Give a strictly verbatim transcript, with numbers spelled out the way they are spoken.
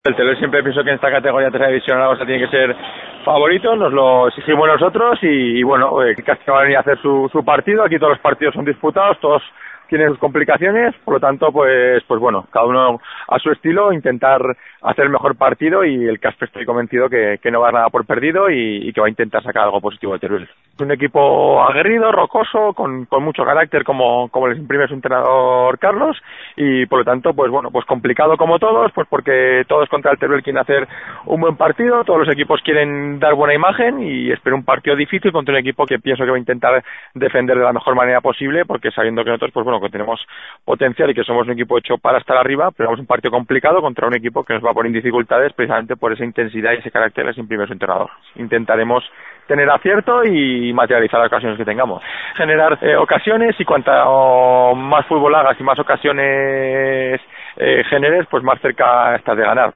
El Teruel siempre pienso que en esta categoría tercera división la cosa tiene que ser favorito, nos lo exigimos nosotros y, y bueno, eh, Castillo va a venir a hacer su, su partido, aquí todos los partidos son disputados, todos tienen sus complicaciones, por lo tanto, pues pues bueno, cada uno a su estilo, intentar hacer el mejor partido y el Caspe estoy convencido que, que no va a dar nada por perdido y, y que va a intentar sacar algo positivo de Teruel. Es un equipo aguerrido, rocoso, con, con mucho carácter como, como les imprime su entrenador Carlos y por lo tanto, pues bueno, pues complicado como todos, pues porque todos contra el Teruel quieren hacer un buen partido, todos los equipos quieren dar buena imagen y espero un partido difícil contra un equipo que pienso que va a intentar defender de la mejor manera posible porque sabiendo que nosotros, pues bueno, que tenemos potencial y que somos un equipo hecho para estar arriba, pero vamos un partido complicado contra un equipo que nos va a poner dificultades precisamente por esa intensidad y ese carácter que les imprime su entrenador. Intentaremos tener acierto y materializar las ocasiones que tengamos. Generar eh, ocasiones y cuanto más fútbol hagas y más ocasiones eh, generes, pues más cerca estás de ganar.